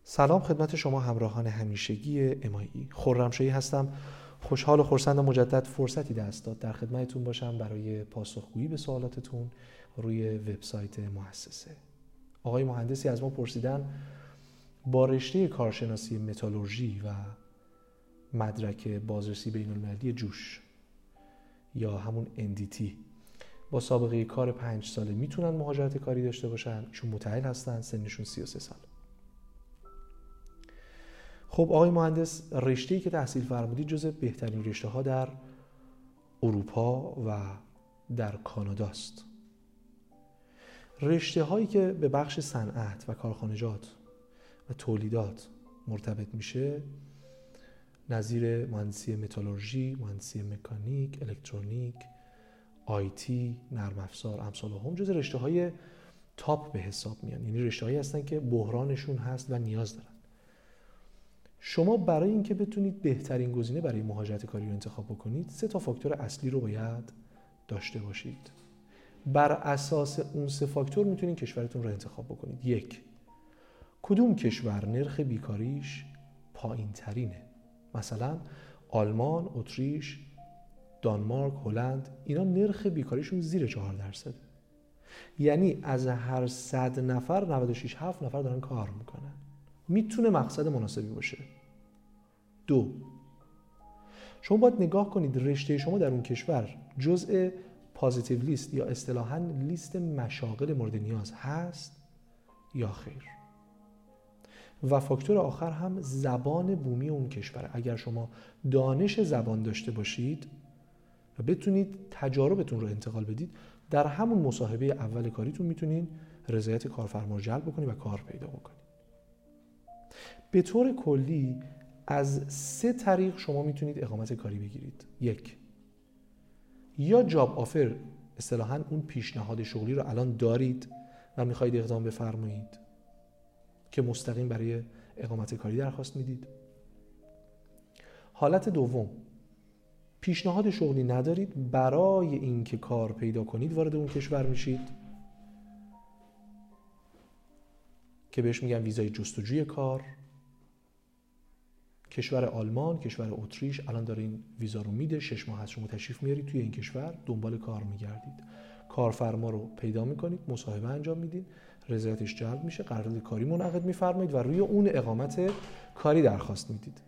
سلام خدمت شما همراهان همیشگی امایی. خرمشاهی هستم. خوشحال و خرسند مجدد فرصتی دست داد در خدمتتون باشم برای پاسخگویی به سوالاتتون روی وبسایت مؤسسه. آقای مهندسی از ما پرسیدن با رشته کارشناسی متالورژی و مدرک بازرسی بین‌المللی جوش یا همون NDT با سابقه کار 5 ساله میتونن مهاجرت کاری داشته باشن. ایشون متأهل هستن، سنشون 33 سال. خب آقای مهندس، رشته‌ای که تحصیل فرمودید جزو بهترین رشته‌ها در اروپا و در کانادا است. رشته‌هایی که به بخش صنعت و کارخانجات و تولیدات مرتبط میشه نظیر مهندسی متالورژی، مهندسی مکانیک، الکترونیک، آیتی، نرم افزار، امثال هم جزو رشته‌های تاپ به حساب میان. یعنی رشته‌هایی هستن که بحرانشون هست و نیاز دارن. شما برای اینکه بتونید بهترین گزینه برای مهاجرت کاری رو انتخاب بکنید 3 فاکتور اصلی رو باید داشته باشید. بر اساس اون 3 فاکتور میتونید کشورتون رو انتخاب بکنید. 1. کدوم کشور نرخ بیکاریش پایین ترینه؟ مثلا آلمان، اتریش، دانمارک، هلند، اینا نرخ بیکاریشون زیر 4%. یعنی از هر 100 نفر 96-7 نفر دارن کار میکنن. میتونه مقصد مناسبی باشه. 2. شما باید نگاه کنید رشته شما در اون کشور جزء پازیتیو لیست یا اصطلاحاً لیست مشاغل مورد نیاز هست یا خیر. و فاکتور آخر هم زبان بومی اون کشور. اگر شما دانش زبان داشته باشید و بتونید تجاربتون رو انتقال بدید، در همون مصاحبه اول کاریتون میتونید رضایت کارفرما رو جلب بکنید و کار پیدا بکنید. به طور کلی از 3 طریق شما میتونید اقامت کاری بگیرید. 1. یا جاب آفر، اصطلاحاً اون پیشنهاد شغلی رو الان دارید و میخواید اقدام بفرمایید که مستقیم برای اقامت کاری درخواست میدید. حالت دوم، پیشنهاد شغلی ندارید، برای اینکه کار پیدا کنید وارد اون کشور میشید که بهش میگن ویزای جستجوی کار. کشور آلمان، کشور اتریش الان داره این ویزا رو میده. 6 ماه هست شما تشریف میارید توی این کشور، دنبال کار میگردید، کارفرما رو پیدا میکنید، مصاحبه انجام میدید، رضایتش جلب میشه، قرارداد کاری منعقد میفرمایید و روی اون اقامت کاری درخواست میدید.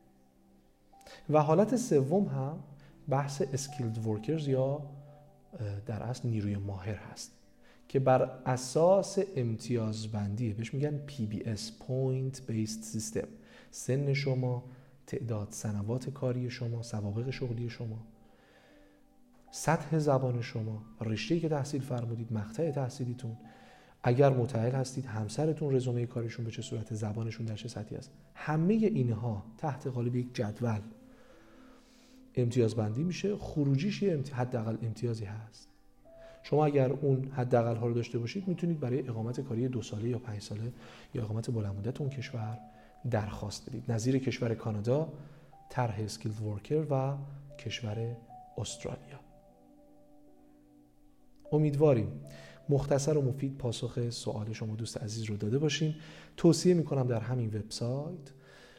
و حالت سوم هم بحث اسکیلد ورکرز یا در اصل نیروی ماهر هست که بر اساس امتیازبندی بهش میگن PBS Point Based System. سن شما، تعداد سنوات کاری شما، سوابق شغلی شما، سطح زبان شما، رشته‌ای که تحصیل فرمودید، مقطع تحصیلیتون، اگر متأهل هستید همسرتون رزومه کاریشون به چه صورت، زبانشون در چه سطحی است. همه اینها تحت قالب یک جدول امتیازبندی میشه. خروجیش یه حداقل امتیازی هست. شما اگر اون حداقل ها رو داشته باشید میتونید برای اقامت کاری 2 ساله یا 5 ساله یا اقامت بلند مدت اون کشور درخواست بدید. نظیر کشور کانادا، طرح اسکیلد ورکر و کشور استرالیا. امیدواریم مختصر و مفید پاسخ سوال شما دوست عزیز رو داده باشیم. توصیه میکنم در همین وبسایت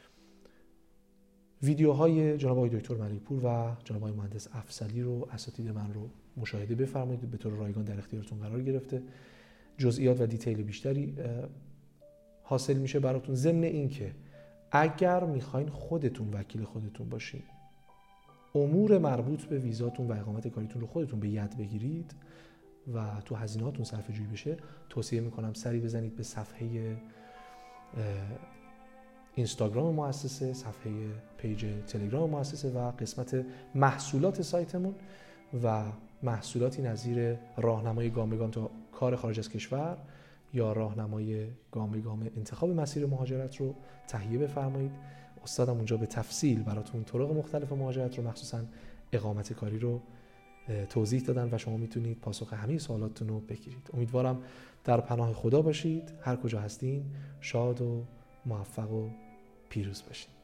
ویدیوهای جناب آقای دکتر ملیک‌پور و جناب آقای مهندس افضلی رو، اساتید من رو مشاهده بفرمایید. به طور رایگان در اختیارتون قرار گرفته، جزئیات و دیتیل بیشتری حاصل میشه براتون. ضمن این که اگر میخواین خودتون وکیل خودتون باشین، امور مربوط به ویزاتون و اقامت کاریتون رو خودتون به ید بگیرید و تو هزینه‌هاتون صرفه‌جویی بشه، توصیه میکنم سری بزنید به صفحه اینستاگرام مؤسسه، صفحه پیج تلگرام مؤسسه و قسمت محصولات سایتمون و محصولاتی نظیر راهنمای گام به گام تا کار خارج از کشور یا راهنمای گام به گام انتخاب مسیر مهاجرت رو تهیه بفرمایید. استادم اونجا به تفصیل براتون طرق مختلف مهاجرت رو، مخصوصا اقامت کاری رو توضیح دادن و شما میتونید پاسخ همه سوالاتتون رو بگیرید. امیدوارم در پناه خدا باشید. هر کجا هستین شاد و موفق و پیروز باشید.